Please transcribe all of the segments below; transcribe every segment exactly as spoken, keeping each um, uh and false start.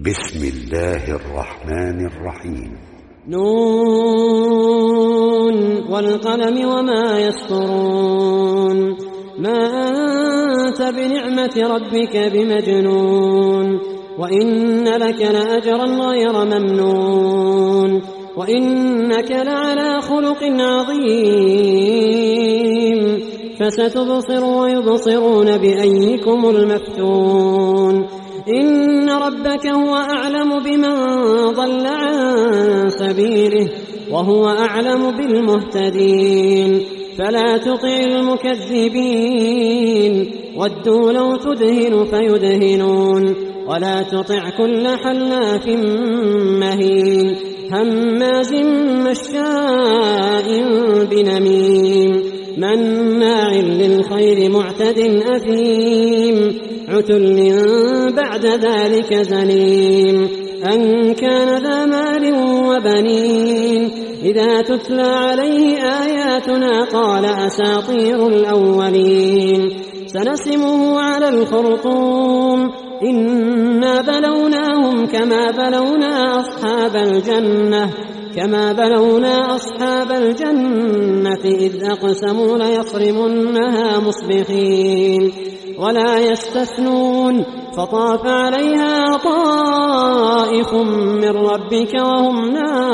بسم الله الرحمن الرحيم. نون والقلم وما يسطرون. ما أنت بنعمة ربك بمجنون. وإن لك لأجرا غير ممنون. وإنك لعلى خلق عظيم. فستبصر ويبصرون بأيكم المفتون. إن ربك هو أعلم بمن ضل عن سبيله وهو أعلم بالمهتدين. فلا تطع المكذبين ودوا لو تدهن فيدهنون. ولا تطع كل حلاف مهين هماز مشاء بنميم مناع للخير معتد أثيم عتل بعد ذلك زنيم أن كان ذا مال وبنين. إذا تتلى عليه آياتنا قال أساطير الأولين. سنسمه على الخرطوم إنا بلوناهم كما بلونا أصحاب الجنة كما بلونا أصحاب الجنة إذ أقسموا ليصرمنها مصبحين ولا يستثنون. فطاف عليها طائف من ربك وهم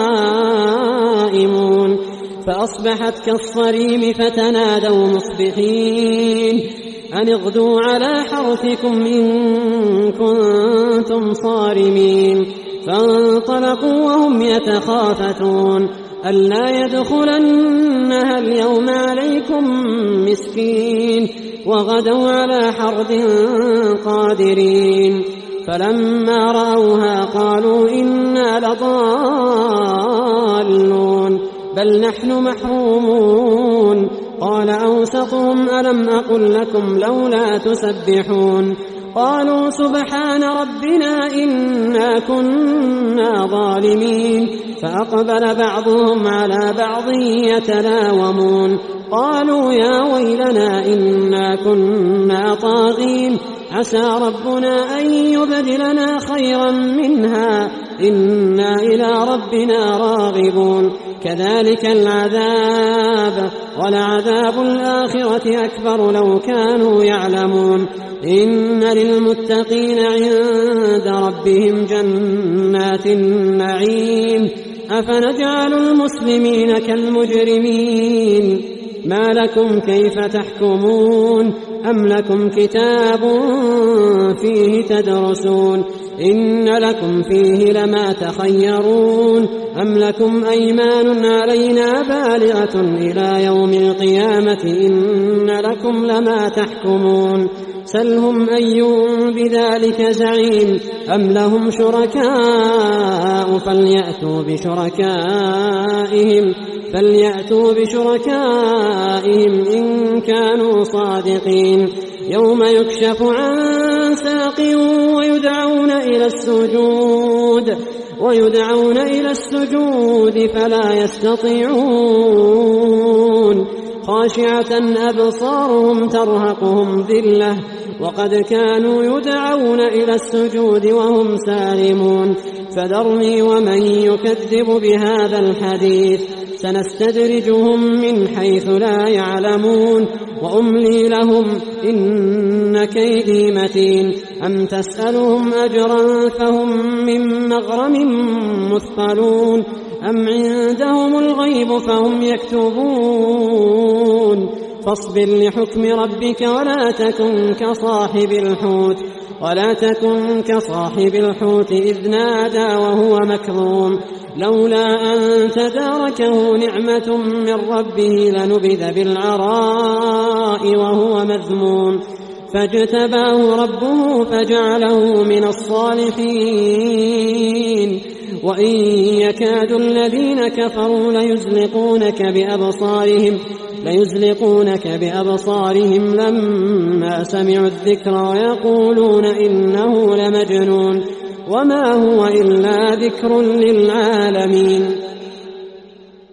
نائمون فأصبحت كالصريم فتنادوا مصبحين أن اغدوا على حرثكم إن كنتم صارمين. فانطلقوا وهم يتخافتون ألا يدخلنها اليوم عليكم مسكين وغدوا على حرد قادرين. فلما رأوها قالوا إنا لضالون بل نحن محرومون. قال أوسطهم ألم أقل لكم لولا تسبحون. قالوا سبحان ربنا إنا كنا ظالمين. فأقبل بعضهم على بعض يتلاومون قالوا يا ويلنا إنا كنا طاغين عسى ربنا أن يبدلنا خيرا منها إنا إلى ربنا راغبون. كذلك العذاب ولعذاب الآخرة أكبر لو كانوا يعلمون. إن للمتقين عند ربهم جنات النعيم. أفنجعل المسلمين كالمجرمين ما لكم كيف تحكمون أم لكم كتاب فيه تدرسون إن لكم فيه لما تخيرون أم لكم أيمان علينا بالغة إلى يوم القيامة إن لكم لما تحكمون. سلهم أيهم بذلك زعيم أم لهم شركاء فليأتوا بشركائهم فليأتوا بشركائهم إن كانوا صادقين. يوم يكشف عن ساق ويدعون إلى السجود ويدعون إلى السجود فلا يستطيعون. خاشعة أبصارهم ترهقهم ذلة وقد كانوا يدعون إلى السجود وهم سالمون. فذرني ومن يكذب بهذا الحديث سنستدرجهم من حيث لا يعلمون وأملي لهم إن كيدي متين. أم تسألهم أجرا فهم من مغرم مثقلون أم عندهم الغيب فهم يكتبون. فاصبر لحكم ربك ولا تكن كصاحب الحوت ولا تكن كصاحب الحوت إذ نادى وهو مكظوم لولا أن تداركه نعمة من ربه لنبذ بالعراء وهو مذموم. فاجتباه ربه فجعله من الصالحين. وإن يكاد الذين كفروا ليزلقونك بأبصارهم ليزلقونك بأبصارهم لما سمعوا الذكر ويقولون إنه لمجنون وما هو إلا ذكر للعالمين.